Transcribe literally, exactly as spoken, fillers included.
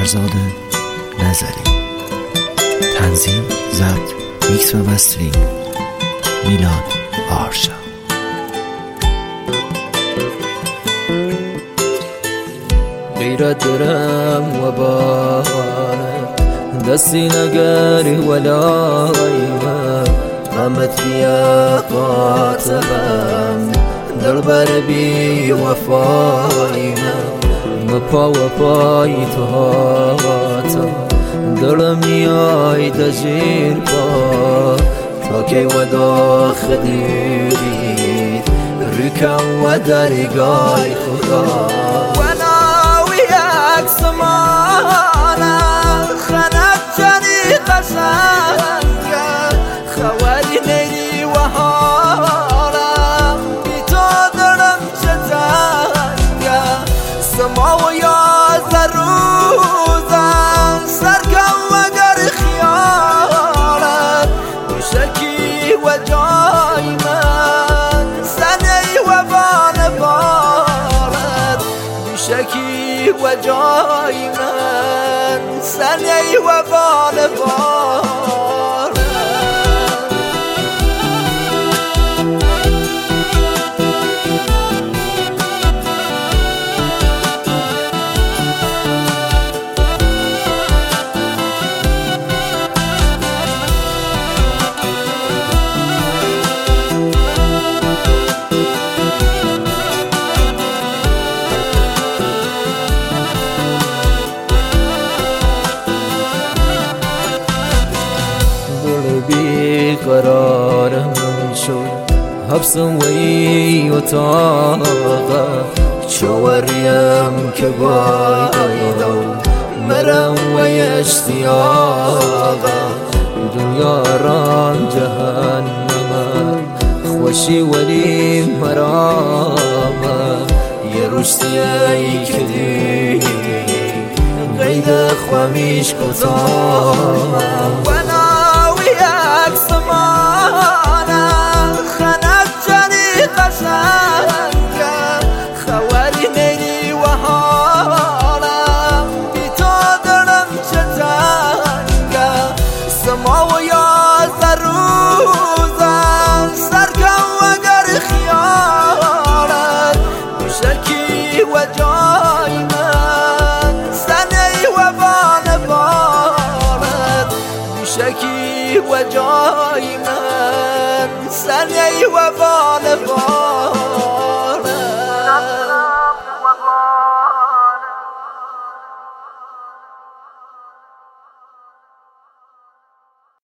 فرزاد نظری. تنظیم، ضبط، میکس و مسترینگ میلاد آرشا. غیرت دارم و بانه دستی نگری ولایمه غمت بیا قاتبم در بر بی وفایمه مپا و پای تو هاتا دلم نیای دجیر با تا که ودا خدیرید ریکم و درگای خدا سمانا خنت جني قشنگا خوالي نيلي وهالا بيتو درم شجنگا سماو يا زروزا سركا وگر خيالا وشكي وجاي من سني وبان بارد وشكي و جای من سنی و بانوار قرارم شد حبسم وی اتاقا چوریم که بایدو مرم وی اشتیاقا دنیا ران جهنم خوشی ولی مرامه یه رشتی ای کدی قید خوامیش کتامه سمانا خنت جني قشنگا خوالي نيلي وهالا بيتو درم شجنگا سماو يا زروزا سركا وگر خيالا وشكي وجا